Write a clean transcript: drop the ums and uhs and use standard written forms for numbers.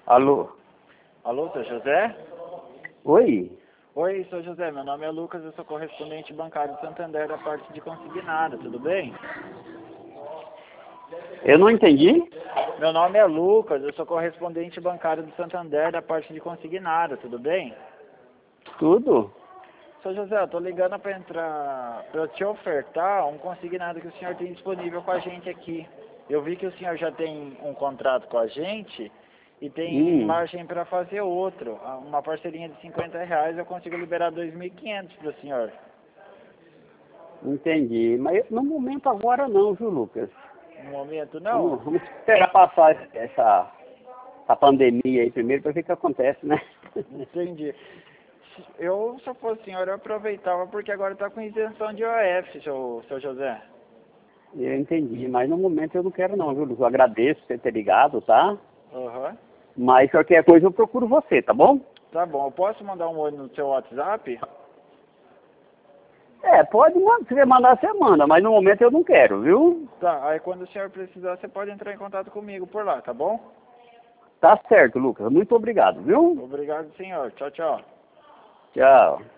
Alô? Alô, seu José? Oi? Oi, seu José, meu nome é Lucas, eu sou correspondente bancário de Santander da parte de consignado, tudo bem? Eu não entendi? Meu nome é Lucas, eu sou correspondente bancário do Santander da parte de consignado, tudo bem? Tudo? Seu José, eu tô ligando para eu te ofertar um consignado que o senhor tem disponível com a gente aqui. Eu vi que o senhor já tem um contrato com a gente e tem margem para fazer outro. Uma parcelinha de R$ 50 eu consigo liberar 2.500 para o senhor. Entendi. Mas no momento agora não, viu, Lucas? No momento não? Vamos esperar passar essa pandemia aí primeiro para ver o que acontece, né? Entendi. Se eu fosse o senhor, eu aproveitava porque agora está com isenção de OF, seu José. Eu entendi, mas no momento eu não quero não, viu, Lucas? Eu agradeço você ter ligado, tá? Aham. Mas qualquer coisa eu procuro você, tá bom? Tá bom, eu posso mandar um oi no seu WhatsApp? Pode mandar, se você mandar, você manda, mas no momento eu não quero, viu? Tá, aí quando o senhor precisar, você pode entrar em contato comigo por lá, tá bom? Tá certo, Lucas. Muito obrigado, viu? Obrigado, senhor. Tchau, tchau. Tchau.